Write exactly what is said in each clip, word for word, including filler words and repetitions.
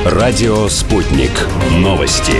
Радио «Спутник». Новости.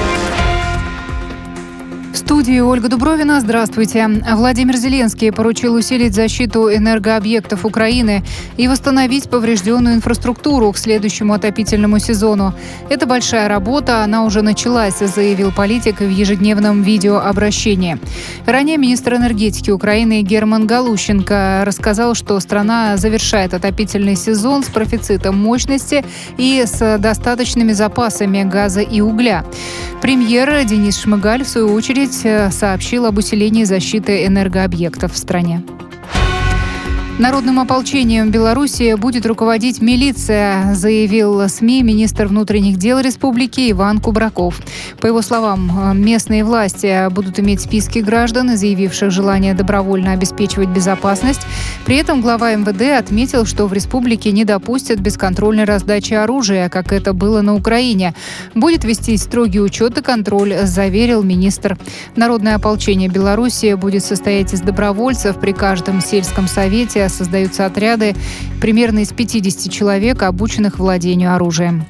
В студии Ольга Дубровина. Здравствуйте. Владимир Зеленский поручил усилить защиту энергообъектов Украины и восстановить поврежденную инфраструктуру к следующему отопительному сезону. Это большая работа, она уже началась, заявил политик в ежедневном видеообращении. Ранее министр энергетики Украины Герман Галущенко рассказал, что страна завершает отопительный сезон с профицитом мощности и с достаточными запасами газа и угля. Премьер Денис Шмыгаль, в свою очередь, сообщил об усилении защиты энергообъектов в стране. Народным ополчением Беларуси будет руководить милиция, заявил СМИ министр внутренних дел республики Иван Кубраков. По его словам, местные власти будут иметь списки граждан, заявивших желание добровольно обеспечивать безопасность. При этом глава эм вэ дэ отметил, что в республике не допустят бесконтрольной раздачи оружия, как это было на Украине. Будет вести строгий учет и контроль, заверил министр. Народное ополчение Беларуси будет состоять из добровольцев. При каждом сельском совете создаются отряды примерно из пятидесяти человек, обученных владению оружием.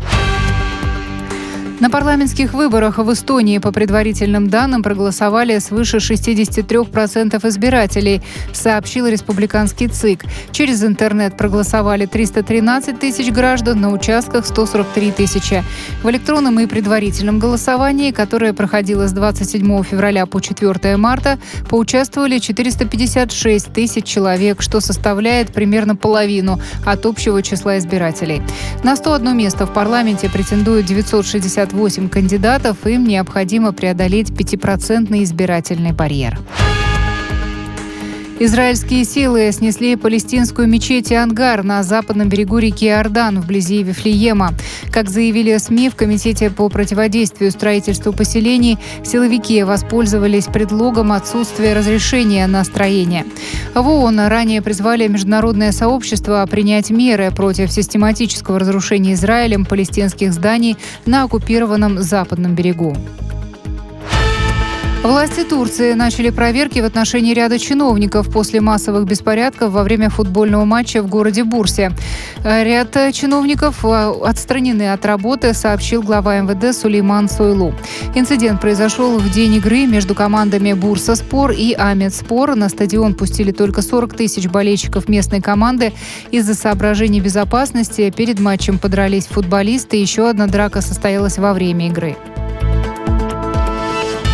На парламентских выборах в Эстонии по предварительным данным проголосовали свыше шестьдесят три процента избирателей, сообщил республиканский ЦИК. Через интернет проголосовали триста тринадцать тысяч граждан, на участках сто сорок три тысячи. В электронном и предварительном голосовании, которое проходило с двадцать седьмого февраля по четвёртого марта, поучаствовали четыреста пятьдесят шесть тысяч человек, что составляет примерно половину от общего числа избирателей. На сто одно место в парламенте претендуют девятьсот шестьдесят восемь кандидатов, им необходимо преодолеть пятипроцентный избирательный барьер. Израильские силы снесли палестинскую мечеть Ангар на западном берегу реки Иордан, вблизи Вифлеема. Как заявили СМИ, в Комитете по противодействию строительству поселений силовики воспользовались предлогом отсутствия разрешения на строение. В ООН ранее призвали международное сообщество принять меры против систематического разрушения Израилем палестинских зданий на оккупированном западном берегу. Власти Турции начали проверки в отношении ряда чиновников после массовых беспорядков во время футбольного матча в городе Бурсе. Ряд чиновников отстранены от работы, сообщил глава эм вэ дэ Сулейман Сойлу. Инцидент произошел в день игры между командами Бурсаспор и Ахметспор. На стадион пустили только сорок тысяч болельщиков местной команды. Из-за соображений безопасности перед матчем подрались футболисты. Еще одна драка состоялась во время игры.